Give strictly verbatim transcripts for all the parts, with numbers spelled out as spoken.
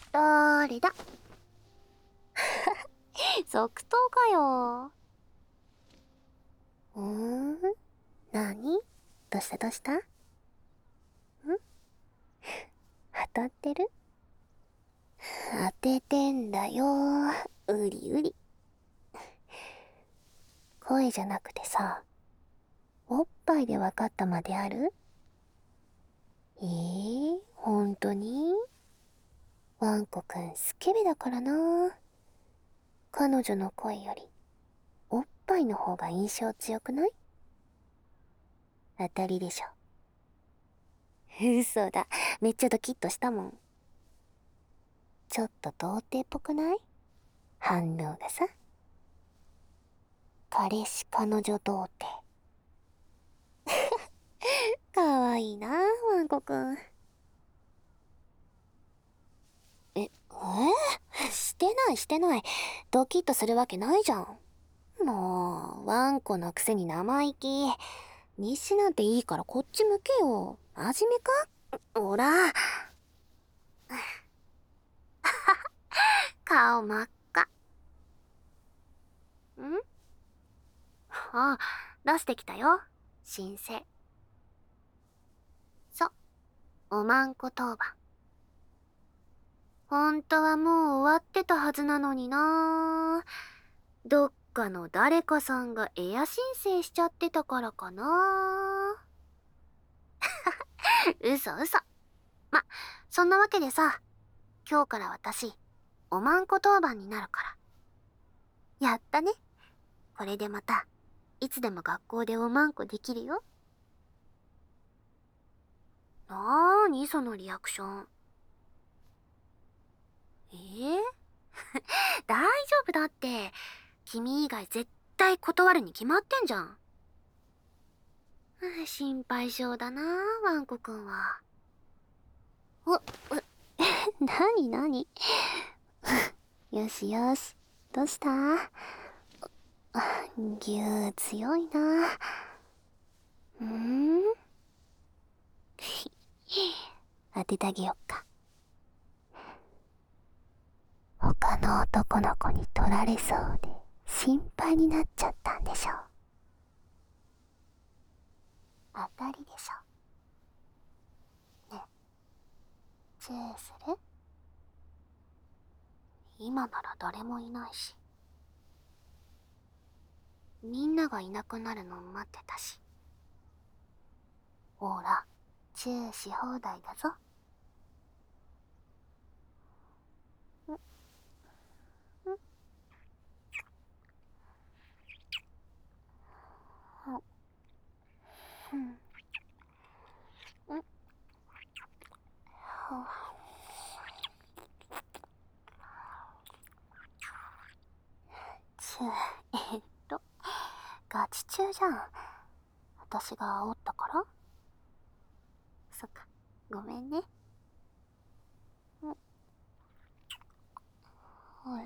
だーれだ。即答かよ。うーん、なに？どうしたどうした？ん？当たってる？当ててんだよ。うりうり。声じゃなくてさ、おっぱいで分かったまである？えー、ほんとに？ワンコくんスケベだからな。彼女の声よりおっぱいの方が印象強くない？当たりでしょ。嘘だ。めっちゃドキッとしたもん。ちょっと童貞っぽくない？反応がさ。彼氏彼女童貞。かわいいな、ワンコくん。え、えー、してないしてない。ドキッとするわけないじゃん。もう、ワンコのくせに生意気。日誌なんていいからこっち向けよ。真面目か？ほら。顔真っ赤。ん？あ、出してきたよ。申請。そう。おまんこ当番。ほんとはもう終わってたはずなのにな。どっかの誰かさんがエア申請しちゃってたからかな。嘘嘘。ま、そんなわけでさ、今日から私、おまんこ当番になるから。やったね。これでまた、いつでも学校でおまんこできるよ。なーにそのリアクション。えー、大丈夫だって。君以外絶対断るに決まってんじゃん。心配性だな、ワンコくんは。お、なになに？よしよし。どうした？ぎゅー強いな。うーん？当ててあげよっか。他の男の子に取られそうで心配になっちゃったんでしょ。当たりでしょ。ね、チューする？今なら誰もいないし。みんながいなくなるのを待ってたし。ほら、チューし放題だぞ。んんんんチュー、えっと、ガチ中じゃん。私が煽ったから？そっか、ごめんね。ん、はい。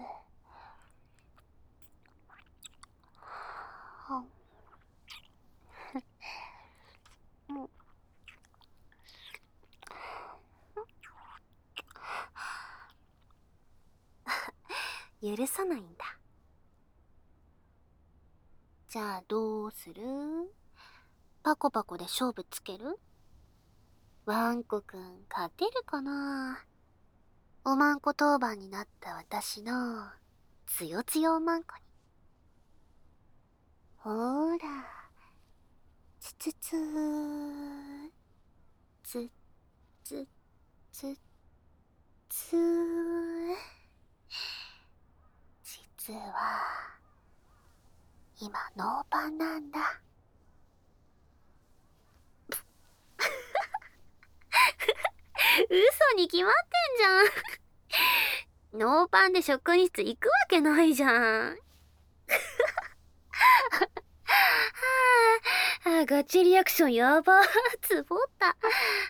はん。許さないんだ。じゃあどうする？パコパコで勝負つける？ワンコくん勝てるかな？おまんこ当番になった私のつよつよおまんこに。ほーら、つつつー、つつつつー。実は今ノーパンなんだ。嘘に決まってんじゃん。ノーパンで職員室行くわけないじゃん。はあ、ガチリアクションやばー。つぼった。は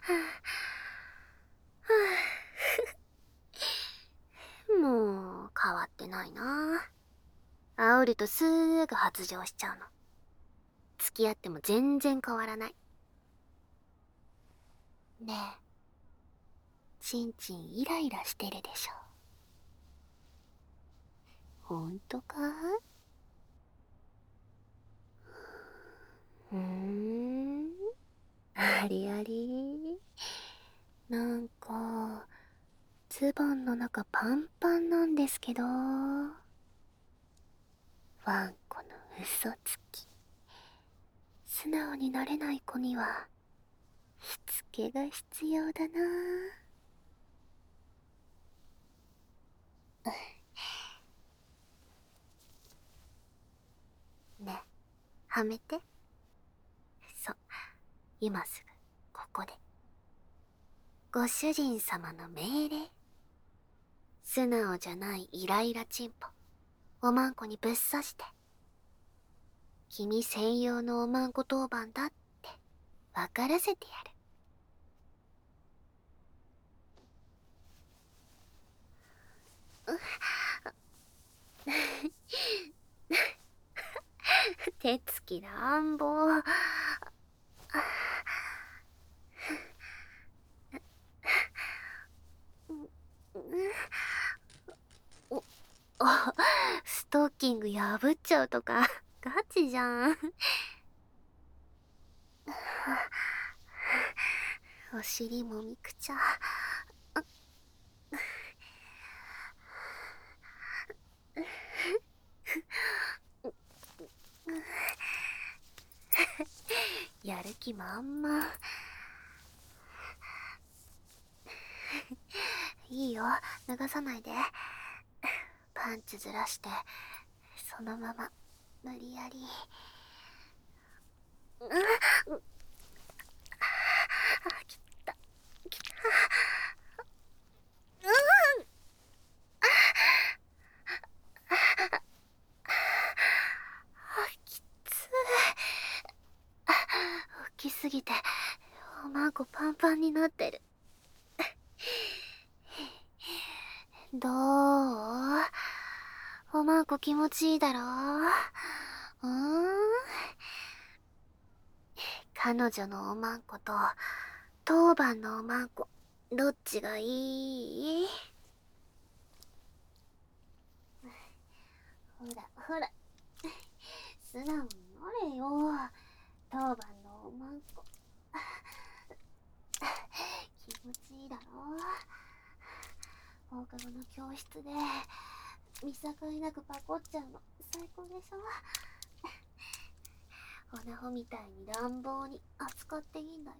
あ、もう変わってないな。煽るとすーぐ発情しちゃうの。付き合っても全然変わらない。ねえ、ちんちんイライラしてるでしょ。 ほんとか？うーん、ありあり。なんか、ズボンの中パンパンなんですけど。ワンコの嘘つき。素直になれない子には、しつけが必要だな。ねえ、はめて。そう、今すぐ、ここで。ご主人様の命令。素直じゃないイライラチンポ、おまんこにぶっ刺して。君専用のおまんこ当番だって分からせてやる。手つき乱暴。お、あ、ストッキング破っちゃうとかガチじゃん。お尻もみくちゃ。やる気満々。いいよ、脱がさないで。パンツずらしてそのまま無理やり。うん、あ、きたきた。うん、あ、きつい。大きすぎておまんこパンパンになってる。どう？おまんこ気持ちいいだろう？うん？彼女のおまんこと当番のおまんこ、どっちがいい？ほらほら、素直になれよ、当番のおまんこ。気持ちいいだろう？放課後の教室で見境なくパコっちゃうの最高でしょ？おなほみたいに乱暴に扱っていいんだよ。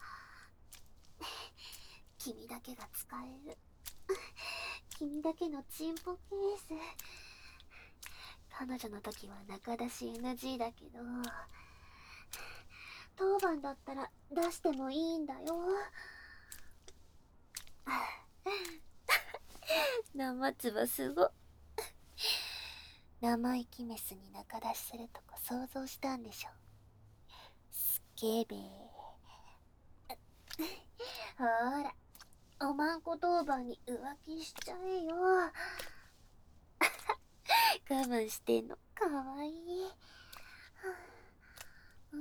君だけが使える。君だけのチンポケース。彼女の時は中出し エヌジー だけど、当番だったら出してもいいんだよ。生唾すご。生意気メスに中出しするとこ想像したんでしょ。スケベー。ほら、おまんこ当番に浮気しちゃえよ。我慢してんのかわいい。うん、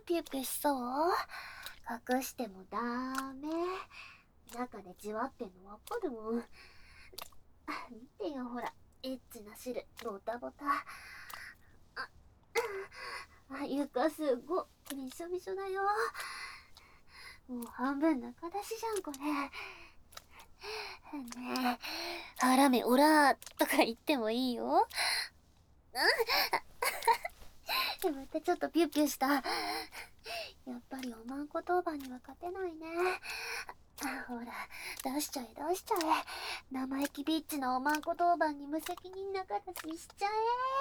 ピュピュしそう？隠してもダメ。中でじわってんのわかるもん。見てよ、ほら、エッチな汁ボタボタ。ああ、床すごびしょびしょだよ。もう半分中出しじゃんこれ。ねえ、腹目オラーとか言ってもいいよ。またちょっとピュッピュした。やっぱりおまんこ当番には勝てないね。ほら、出しちゃえ出しちゃえ。生意気ビッチのおまんこ当番に無責任中出ししちゃ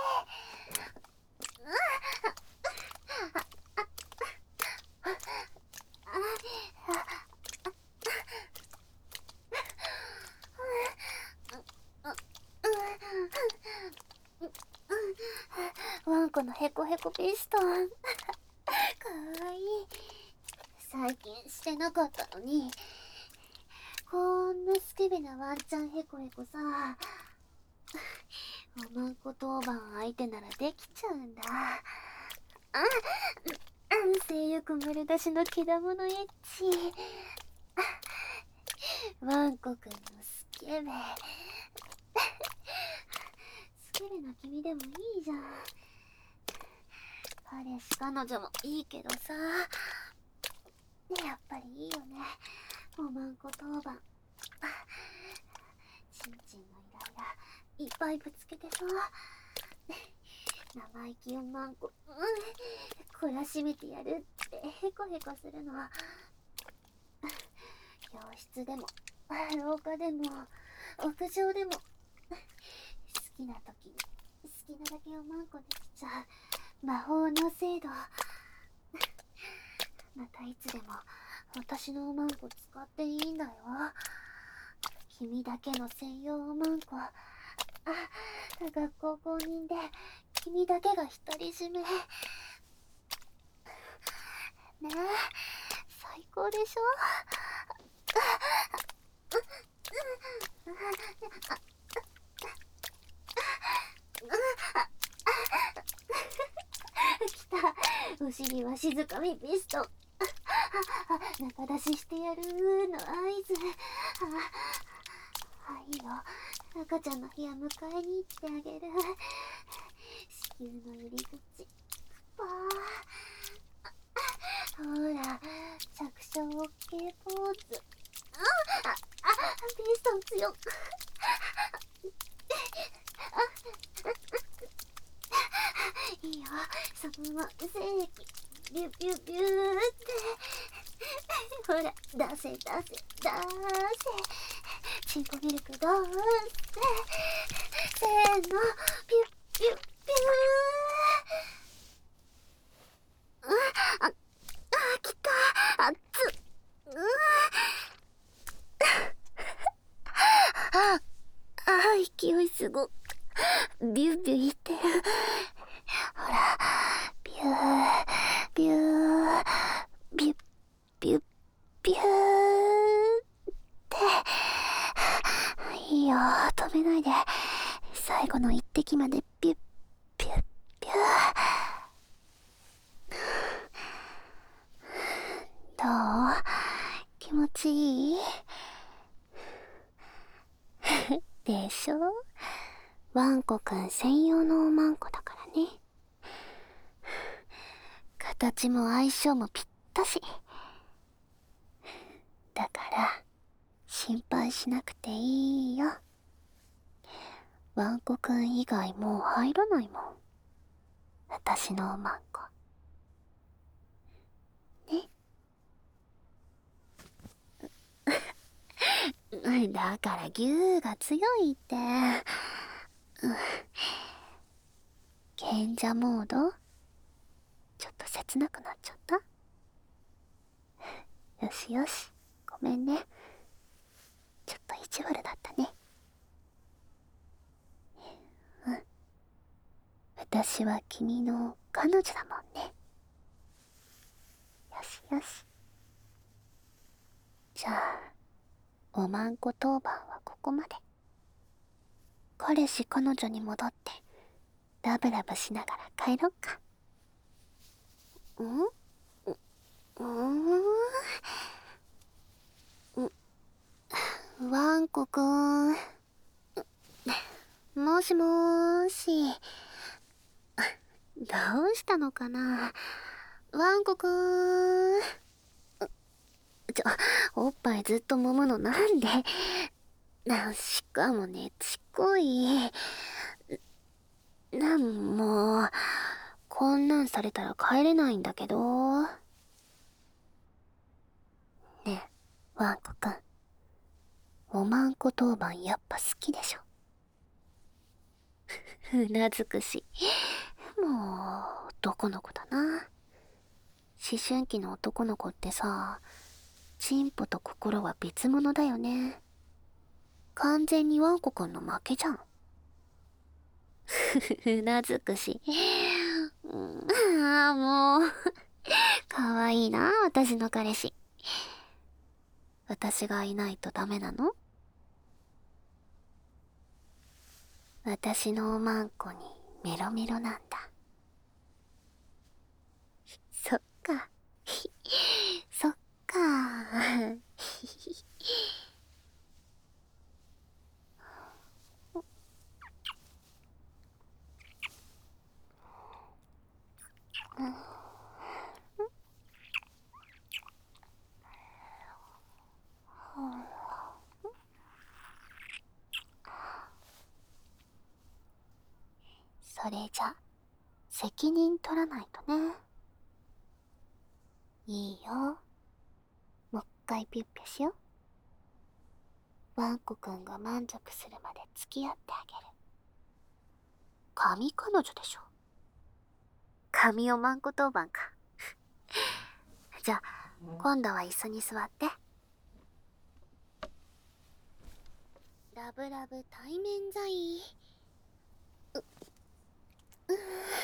え。ワンコのヘコヘコピストン。かわいい。最近してなかったのに、こんなスケベなワンちゃんヘコヘコさ、おまんこ当番相手ならできちゃうんだ。あ、性欲丸出しのけだものエッチ。ワンコくんのスケベ。スケベな君でもいいじゃん。彼氏彼女もいいけどさ、やっぱりいいよね、おまんこ当番。ちんちんのイライラいっぱいぶつけてさ、生意気おまんこ、うん、懲らしめてやるってヘコヘコするの。教室でも廊下でも屋上でも、好きな時に好きなだけおまんこできちゃう魔法の制度。またいつでも私のおまんこ使っていいんだよ。君だけの専用おまんこ。あ、学校公認で君だけが独り占め。ねえ、最高でしょ。来た、お尻は静かみピストン。中出ししてやるーの合図。あ、いいよ、赤ちゃんの部屋迎えに行ってあげる。子宮の入り口、パー。ほら、着床 OK ポーズ。あ、あ、あ、ピストン強っ。いいよ、そのまま精液ビュビュビューって。ほら、出せ出せ出せ。チンコミルク出せ。せーの、ピュッピュッピュー。あ、あ、来た、熱っ。ああ、勢いすご。ビュービューいってる。ほら、ビュービュービュッビュッビューっていいよ、止めないで。最後の一滴までビュッビュッビュー。どう？気持ちいい？でしょ？ワンコくん専用のおまんこだからね。形も相性もぴったし。だから心配しなくていいよ。ワンコくん以外もう入らないもん、私のおまんこね。だからギューが強いって。賢者モードちょっと切なくなっちゃった。よしよし、ごめんね、ちょっと意地悪だったね。うん、私は君の彼女だもんね。よしよし、じゃあおまんこ当番はここまで。彼氏彼女に戻ってラブラブしながら帰ろっか。ん？うーん、ワンコくん。もしもーし。どうしたのかな、ワンコくん。ちょ、おっぱいずっと揉むのなんで？な、しかもね、ちっこい。なん、もう、こんなんされたら帰れないんだけど。ねえ、ワンコくん。おまんこ当番やっぱ好きでしょ。うなずくし。もう、男の子だな。思春期の男の子ってさ、チンポと心は別物だよね。完全にワンコくんの負けじゃん。うなずくし。うん、ああ、もう。かわいいな、私の彼氏。私がいないとダメなの？私のおまんこにメロメロなんだ。そっか。そっか。 それじゃ責任取らないとね。いいよ。もう一回ピュッピュしよう。ワンコくんが満足するまで付き合ってあげる。神彼女でしょ。神おまんこ当番か。じゃあ今度は椅子に座って。ラブラブ対面在。うう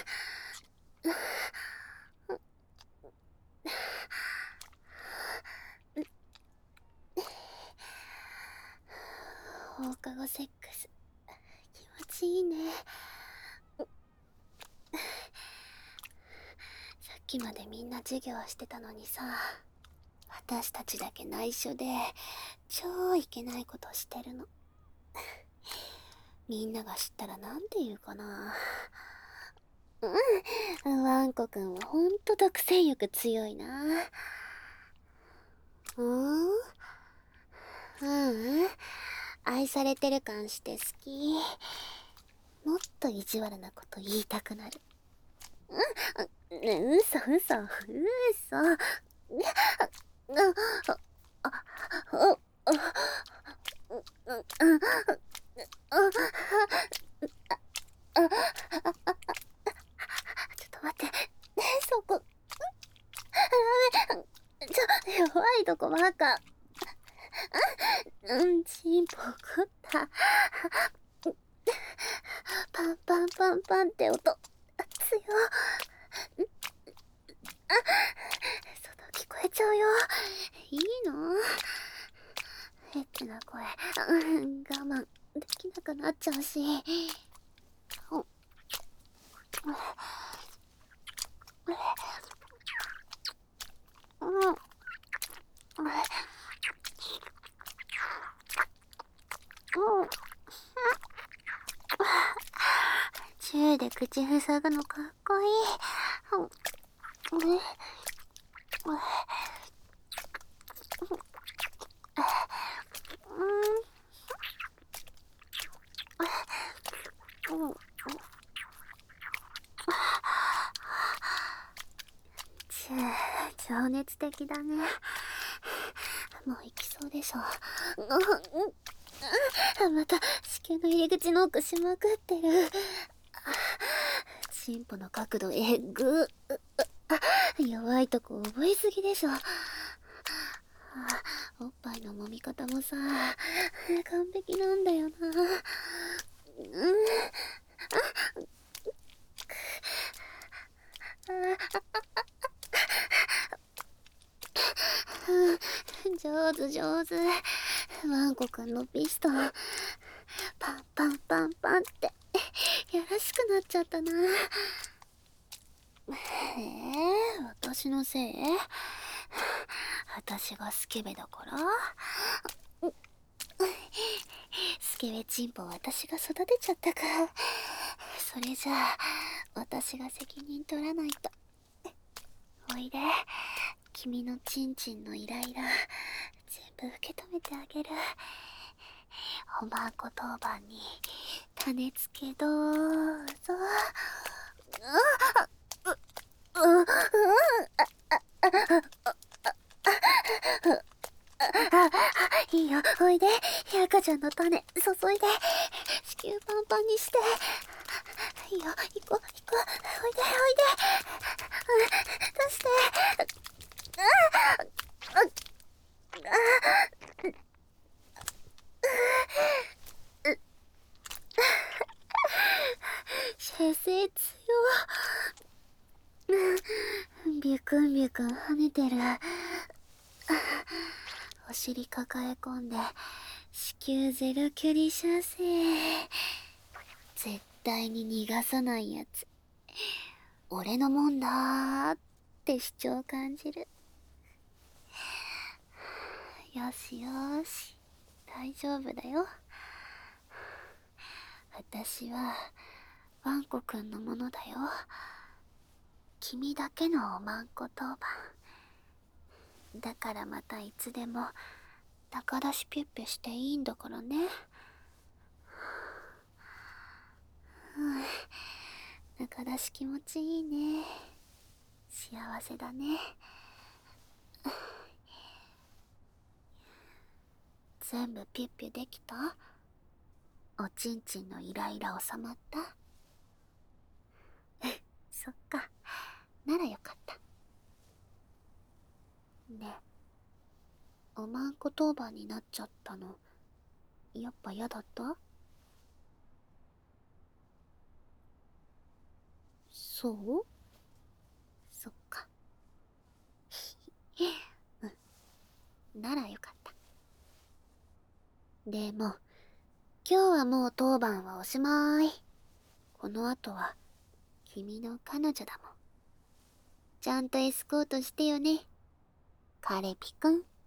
放課後セックス気持ちいいね。さっきまでみんな授業してたのにさ、私たちだけ内緒で超いけないことしてるの。みんなが知ったらなんて言うかな。うん、ワンコくんはほんと独占欲強いな。うん、うん、愛されてる感して好き。もっと意地悪なこと言いたくなる。うん、ね、嘘嘘嘘。ちょっと待って、そこ。ちょ、弱いとこばっか。うん、チンポ怒った。パンパンパンパンって音。強。あ、外聞こえちゃうよ。いいの？エッチな声、うん、我慢できなくなっちゃうし。うんうん、チューで口塞ぐのかっこいい。うん、チュー、情熱的だね。もう行きそうでしょ。また子宮の入り口の奥しまくってる。チンポの角度えぐ。弱いとこ覚えすぎでしょ。おっぱいの揉み方もさ、完璧なんだよな。うん、上手上手。ワンコくんのピストンパンパンパンパンってやらしくなっちゃったな。えー、私のせい？私がスケベだから？スケベチンポ私が育てちゃったから。それじゃあ私が責任取らないと。おいで、君のチンチンのイライラ全部受け止めてあげる。おまんこ当番に種付けどうぞ。いいよ、おいで。赤ちゃんの種注いで子宮パンパンにして。いいよ、行こう行こう。おいでおいで。出して。射精強。ビュクンビュクン跳ねてる。お尻抱え込んで子宮ゼロ距離射精。絶対に逃がさないやつ。俺のもんだーって主張感じる。よしよし、大丈夫だよ。私はワンコくんのものだよ。 君だけのおまんこ当番。だからまたいつでも高出しピュッピュしていいんだからね。うん、高出し気持ちいいね。幸せだね。全部ピュッピュできた？おちんちんのイライラ収まった？そっか、ならよかった。ねえ、おまんこ当番になっちゃったの、やっぱ嫌だった？そう？そっか。うん、ならよかった。でも、今日はもう当番はおしまい。この後は、君の彼女だもん。ちゃんとエスコートしてよね、カレピくん。